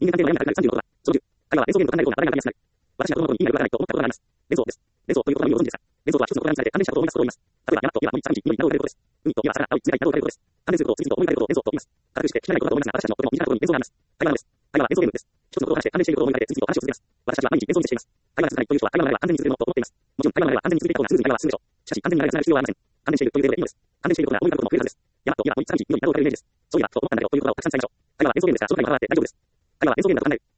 人間関係の悩みが36は、長寿。彼は連想ゲームと考えるような頭がなくなりやすくなる。私が子供の頃に意味がよくわからないと思ったことがあります。連想です。連想という言葉の意味をご存知ですか？連想とは一つのプログラムにされて関連したことを思い出すことを言います。例えば、山と岩、のに、3時、2のになどを入れることです。海と岩、魚、青い、冷たいなどを入れることです。関連することを次々と思い浮かべることを連想と言います。堅苦しくて聞けないことだと思いますが、私たちの子供も身近なことに連想があります。会話なのです。会話は連想ゲームです。一つのことを話して関連していることを思い浮かべて次々と話を続けます。私たちは毎日連想に接しています。会話が続かないという人は会話の流れは安全に続けるものと思っています。もちろん会話の流れは安全に続いた方がスムーズに会話は進むでしょう。しかし、安全に流れがつながる必要はありません。関連しているというレベルでいいのです。関連していることが思い浮かぶことも増えるはずです。山と岩、のに、3時、2のになどを入れるイメージです。そういえば、と思ったんだけどという言葉をたくさん使いましょう。会話は連想ゲームですが、諸回にわたって大丈夫です。会話は連想ゲームだと考える。